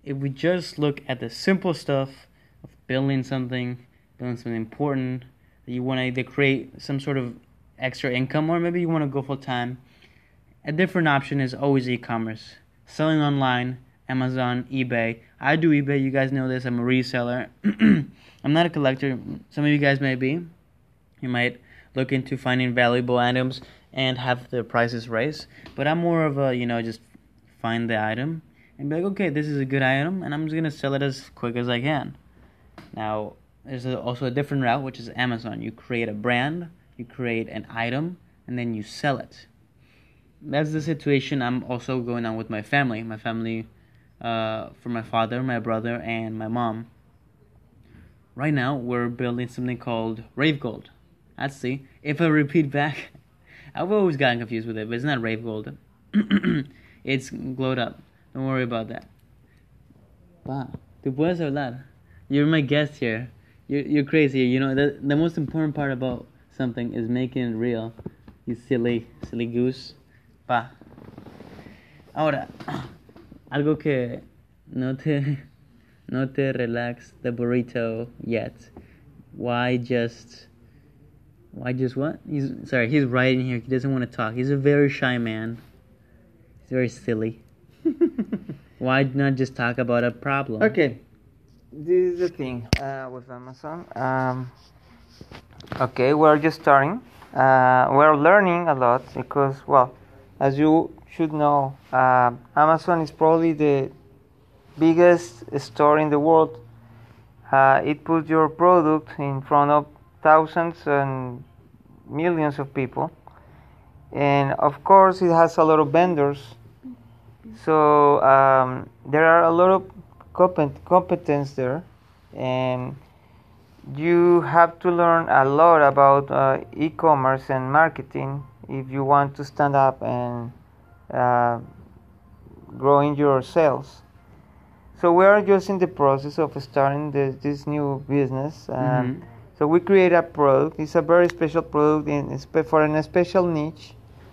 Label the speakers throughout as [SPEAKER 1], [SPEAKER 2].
[SPEAKER 1] if we just look at the simple stuff of building something important, that you want to either create some sort of extra income or maybe you want to go full time, a different option is always e-commerce. Selling online, Amazon, eBay. I do eBay, you guys know this, I'm a reseller. I'm not a collector, some of you guys may be. You might look into finding valuable items and have the prices raised. But I'm more of a, just find the item and be like, okay, this is a good item and I'm just going to sell it as quick as I can. Now, there's also a different route, which is Amazon. You create a brand, you create an item, and then you sell it. That's the situation I'm also going on with my family. My family, for my father, my brother, and my mom. Right now, we're building something called Rave Gold. Let's see. If I repeat back, I've always gotten confused with it, but it's not Rave Gold. It's glowed up. Don't worry about that. Wow. Tú puedes hablar. You're my guest here. You're crazy. You know, the most important part about something is making it real. You silly goose. Pa. Ahora, algo que no te relax the burrito yet. Why just what? He's writing here. He doesn't want to talk. He's a very shy man. He's very silly. Why not just talk about a problem?
[SPEAKER 2] Okay. This is the thing with Amazon. Okay, we're just starting. We're learning a lot because, well, as you should know, Amazon is probably the biggest store in the world. It puts your product in front of thousands and millions of people. And of course, it has a lot of vendors. So there are a lot of competence there. And you have to learn a lot about e-commerce and marketing if you want to stand up and growing your sales. So we are just in the process of starting this new business. So we create a product. It's a very special product for a special niche.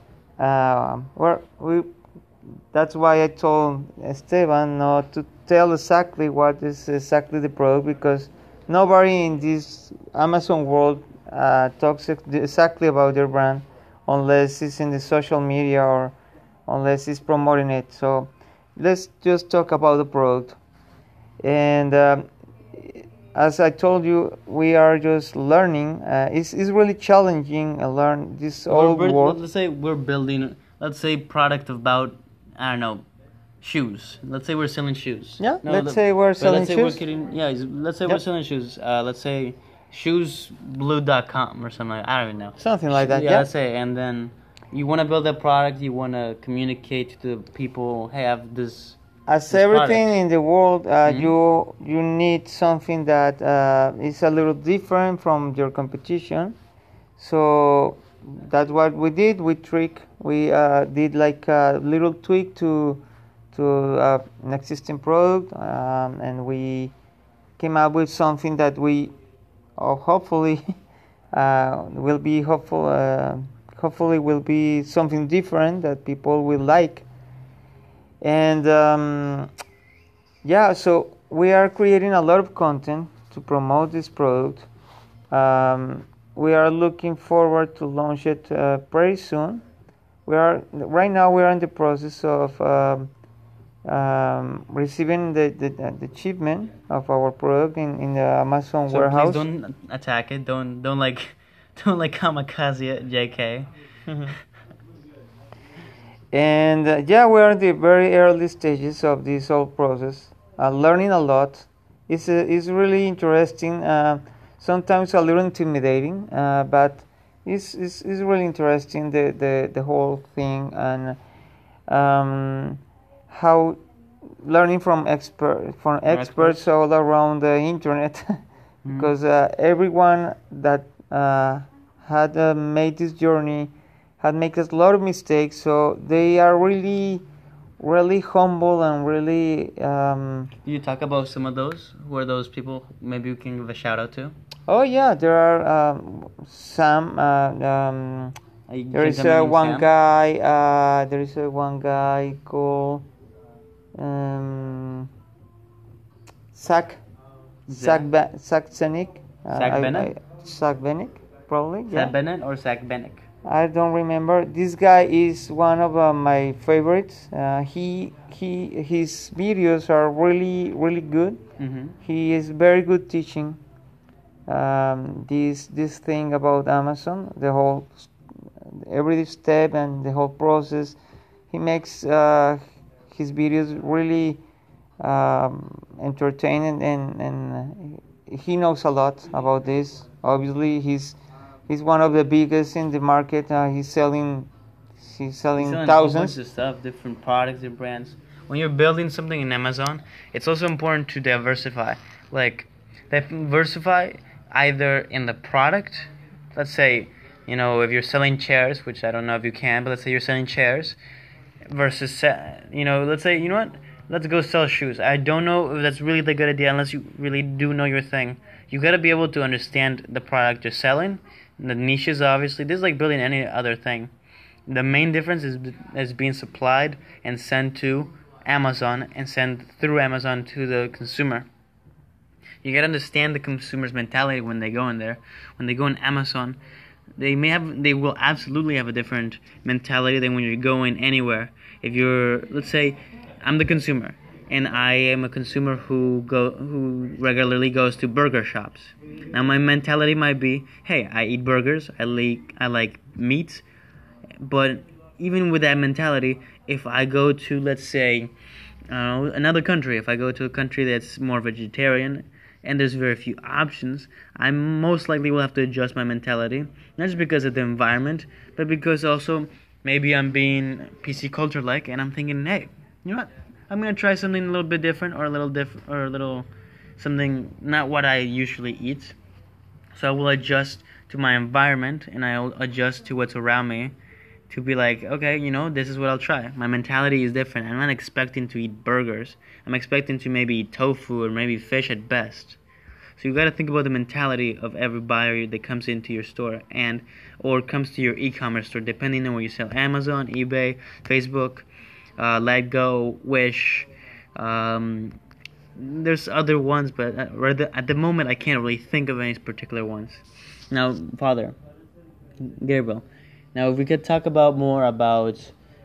[SPEAKER 2] That's why I told Esteban not to tell exactly what is exactly the product, because nobody in this Amazon world talks exactly about their brand unless it's in the social media or unless it's promoting it. So let's just talk about the product. And as I told you, we are just learning. It's really challenging to learn this old world.
[SPEAKER 1] Let's say we're building, product about, I don't know, shoes. Let's say we're selling shoes.
[SPEAKER 2] Yeah, let's say we're selling shoes.
[SPEAKER 1] Let's say we're selling shoes. Let's say shoesblue.com or something like that. I don't even know.
[SPEAKER 2] Something like that,
[SPEAKER 1] yeah. Let's say, and then you want to build a product, you want to communicate to the people, hey, I have this.
[SPEAKER 2] As everything in the world, you need something that is a little different from your competition. So that's what we did. We did like a little tweak to an existing product, and we came up with something that we hopefully will be something different that people will like. And so we are creating a lot of content to promote this product. We are looking forward to launch it pretty soon. Right now we are in the process of receiving the achievement of our product in the Amazon warehouse.
[SPEAKER 1] Please don't attack it. Don't like kamikaze JK.
[SPEAKER 2] And we are in the very early stages of this whole process, learning a lot. It's really interesting. Sometimes a little intimidating, but it's really interesting the whole thing, and how learning from experts all around the internet, because everyone that had made this journey had made a lot of mistakes, so they are really humble and really.
[SPEAKER 1] You talk about some of those. Who are those people? Maybe we can give a shout out to.
[SPEAKER 2] Oh yeah, there are some. There is one guy. There is one guy called. Zach
[SPEAKER 1] Zach?
[SPEAKER 2] Zach Zenik.
[SPEAKER 1] Zach Bennett?
[SPEAKER 2] Zach Bennett, probably.
[SPEAKER 1] Zach
[SPEAKER 2] Yeah.
[SPEAKER 1] Bennett or Zach Bennick?
[SPEAKER 2] I don't remember. This guy is one of my favorites. His videos are really good.
[SPEAKER 1] Mm-hmm.
[SPEAKER 2] He is very good teaching this thing about Amazon, the whole every step and the whole process. He makes his videos really entertaining, and he knows a lot about this. Obviously, he's one of the biggest in the market. He's selling
[SPEAKER 1] Selling a whole bunch
[SPEAKER 2] thousands.
[SPEAKER 1] of stuff, different products and brands. When you're building something in Amazon, it's also important to diversify. Like, diversify either in the product. Let's say, if you're selling chairs, which I don't know if you can, but let's say you're selling chairs, versus, let's say, let's go sell shoes. I don't know if that's really the good idea unless you really do know your thing. You gotta be able to understand the product you're selling, the niches, obviously. This is like building any other thing. The main difference is being supplied and sent to Amazon and sent through Amazon to the consumer. You gotta understand the consumer's mentality when they go in there. When they go on Amazon, they will absolutely have a different mentality than when you're going anywhere. If you're, let's say, I'm the consumer, and I am a consumer who regularly goes to burger shops. Now my mentality might be, hey, I eat burgers, I like meat. But even with that mentality, if I go to, let's say, another country, if I go to a country that's more vegetarian and there's very few options, I most likely will have to adjust my mentality, not just because of the environment, but because also maybe I'm being PC culture-like, and I'm thinking, hey, you know what? I'm gonna try something a little bit different, or a little something not what I usually eat. So I will adjust to my environment, and I'll adjust to what's around me, to be like, okay, this is what I'll try. My mentality is different. I'm not expecting to eat burgers. I'm expecting to maybe eat tofu or maybe fish at best. So you got to think about the mentality of every buyer that comes into your store or comes to your e-commerce store, depending on where you sell. Amazon, eBay, Facebook, Letgo, Wish. There's other ones, but at the moment I can't really think of any particular ones. Now, Father Gabriel. Now, if we could talk about more about,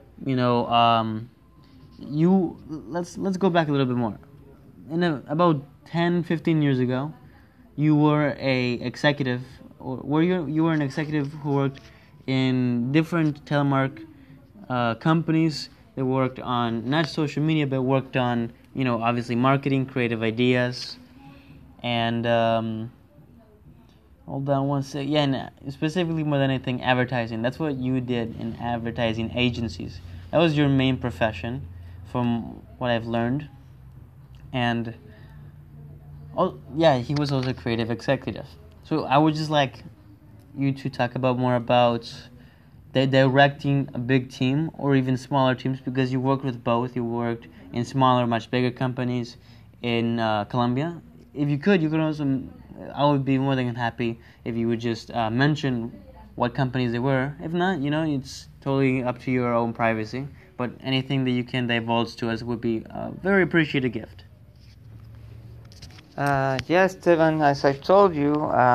[SPEAKER 1] let's go back a little bit more. About 10, 15 years ago, you were a executive, or you were an executive who worked in different telemark companies that worked on not social media, but worked on, obviously marketing, creative ideas, and hold on one sec. Yeah, and specifically more than anything, advertising. That's what you did in advertising agencies. That was your main profession, from what I've learned. And he was also a creative executive. So I would just like you to talk more about directing a big team or even smaller teams, because you worked with both. You worked in smaller, much bigger companies in Colombia. If you could also. I would be more than happy if you would just mention what companies they were. If not, it's totally up to your own privacy. But anything that you can divulge to us would be a very appreciated gift.
[SPEAKER 2] Yes, Steven, as I told you,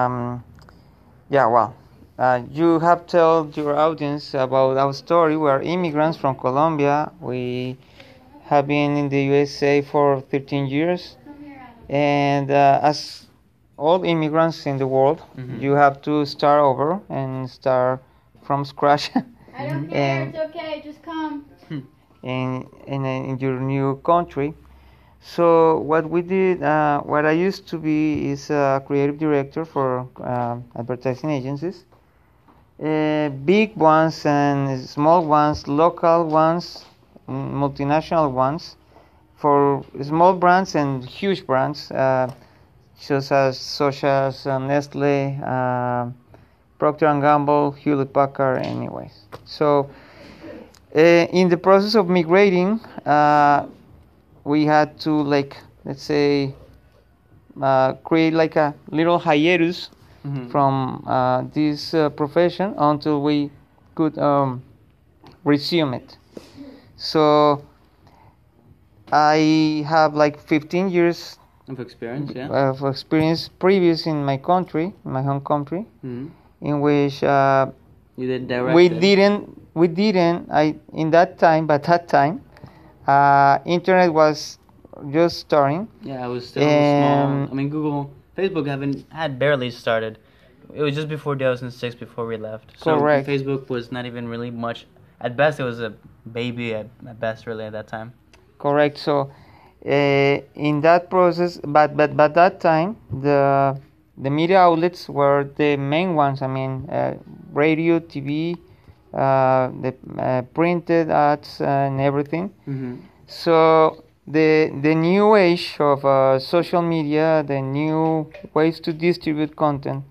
[SPEAKER 2] you have told your audience about our story. We are immigrants from Colombia. We have been in the USA for 13 years. And as all immigrants in the world, you have to start over and start from scratch.
[SPEAKER 3] I don't care. It's okay. Just come.
[SPEAKER 2] In your new country. So what we did, what I used to be is a creative director for advertising agencies, big ones and small ones, local ones, multinational ones, for small brands and huge brands. Such as Nestle, Procter & Gamble, Hewlett-Packard, anyways. So in the process of migrating, we had to, let's say, create like a little hiatus from this profession until we could resume it. So I have 15 years
[SPEAKER 1] Of experience, yeah.
[SPEAKER 2] of experience previous in my country, my home country, in which
[SPEAKER 1] you did direct.
[SPEAKER 2] we didn't. I in that time, but that time, internet was just starting.
[SPEAKER 1] Yeah, it was still small. I mean, Facebook had barely started. It was just before 2006, before we left. So
[SPEAKER 2] correct.
[SPEAKER 1] Facebook was not even really much. At best, it was a baby. At best, really, at that time.
[SPEAKER 2] Correct. So, in that process, but that time, the media outlets were the main ones. I mean, radio, TV, the printed ads and everything.
[SPEAKER 1] Mm-hmm.
[SPEAKER 2] So the new age of social media, the new ways to distribute content,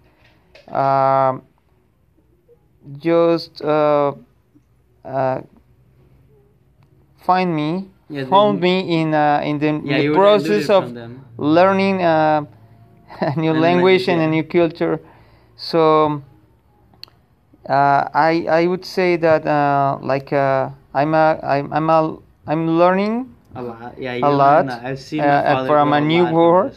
[SPEAKER 2] just found me in the process of learning a new language and a new culture. So I would say that I'm learning
[SPEAKER 1] a lot. Yeah,
[SPEAKER 2] a lot.
[SPEAKER 1] I've seen my father
[SPEAKER 2] from a new world.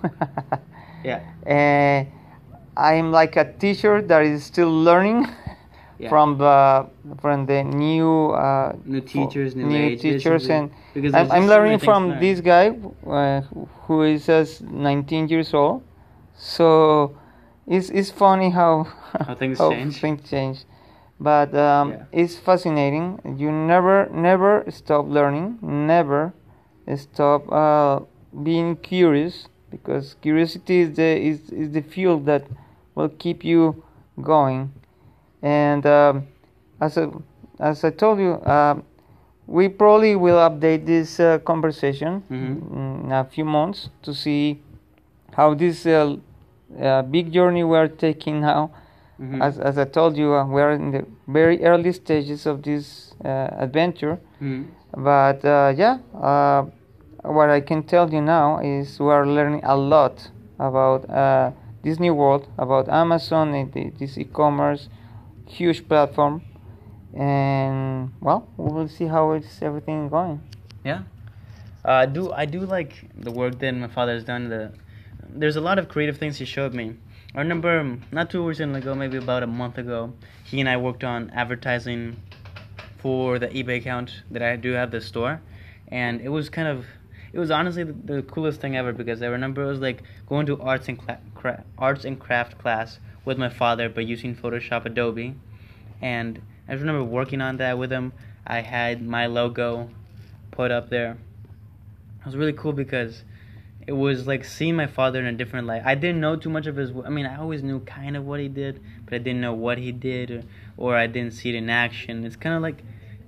[SPEAKER 1] Yeah.
[SPEAKER 2] I'm like a teacher that is still learning from the new
[SPEAKER 1] teachers, new age,
[SPEAKER 2] teachers,
[SPEAKER 1] and
[SPEAKER 2] I'm learning from this guy who is 19 years old. So it's funny how
[SPEAKER 1] things
[SPEAKER 2] change. But it's fascinating. You never stop learning. Never stop being curious, because curiosity is the fuel that will keep you going. And as I told you, we probably will update this conversation in a few months to see how this big journey we're taking now. As I told you, we're in the very early stages of this adventure. But what I can tell you now is we are learning a lot about this new world, about Amazon and this e-commerce huge platform. And well, we will see how everything going.
[SPEAKER 1] Yeah, I do like the work that my father has done. There's a lot of creative things he showed me. I remember not 2 weeks ago, maybe about a month ago, he and I worked on advertising for the eBay account that I do have, the store, and it was honestly the coolest thing ever, because I remember it was like going to arts and craft class with my father, but using Photoshop, Adobe, and I remember working on that with him. I had my logo put up there. It was really cool because it was like seeing my father in a different light. I didn't know too much of his. I mean, I always knew kind of what he did, but I didn't know what he did, or I didn't see it in action. It's kind of like,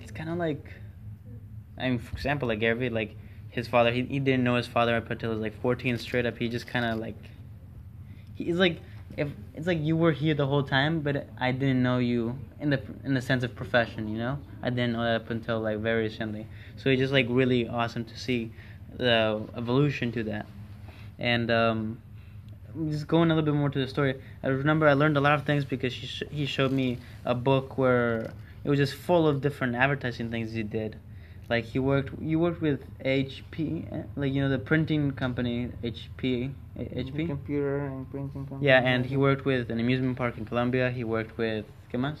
[SPEAKER 1] I mean, for example, like Gary, like his father, he didn't know his father up until he was like 14 straight up. He just kind of like, he's like, if it's like you were here the whole time, but I didn't know you in the sense of profession, you know. I didn't know that up until like very recently. So it's just like really awesome to see the evolution to that. And just going a little bit more to the story, I remember I learned a lot of things because he showed me a book where it was just full of different advertising things he did. Like you worked with HP, like the printing company HP.
[SPEAKER 2] Computer and printing company.
[SPEAKER 1] Yeah, and he worked with an amusement park in Colombia. He worked with ¿qué más?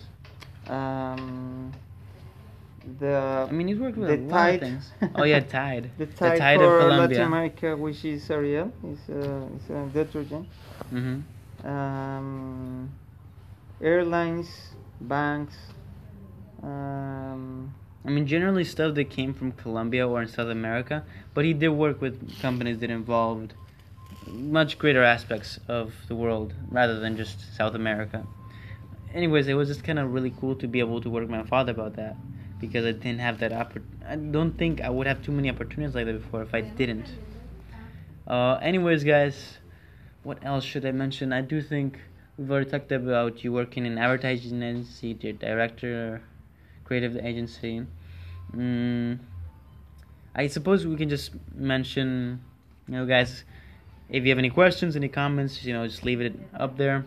[SPEAKER 1] He's worked with a lot of things. Oh yeah, Tide.
[SPEAKER 2] the Tide
[SPEAKER 1] for
[SPEAKER 2] of
[SPEAKER 1] Colombia.
[SPEAKER 2] Latin America, which is Ariel. It's a detergent. Airlines, banks.
[SPEAKER 1] Generally stuff that came from Colombia or in South America, but he did work with companies that involved much greater aspects of the world rather than just South America. Anyways, it was just kind of really cool to be able to work with my father about that, because I didn't have that I don't think I would have too many opportunities like that before if I didn't. Anyways, guys, what else should I mention? I do think we've already talked about you working in advertising agency, the director, creative agency. I suppose we can just mention, guys, if you have any questions, any comments, just leave it up there.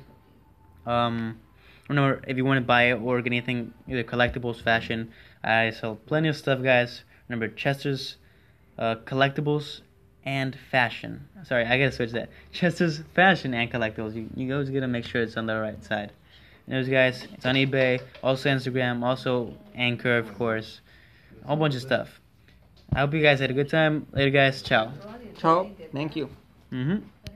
[SPEAKER 1] Or if you want to buy or get anything, either collectibles, fashion, I sell plenty of stuff, guys. Remember, Chester's Collectibles and Fashion. Sorry, I gotta switch that. Chester's Fashion and Collectibles. You always gotta make sure it's on the right side. Anyways, guys, it's on eBay, also Instagram, also Anchor, of course. A whole bunch of stuff. I hope you guys had a good time. Later, guys. Ciao.
[SPEAKER 2] Ciao. Thank you.
[SPEAKER 1] Mm-hmm.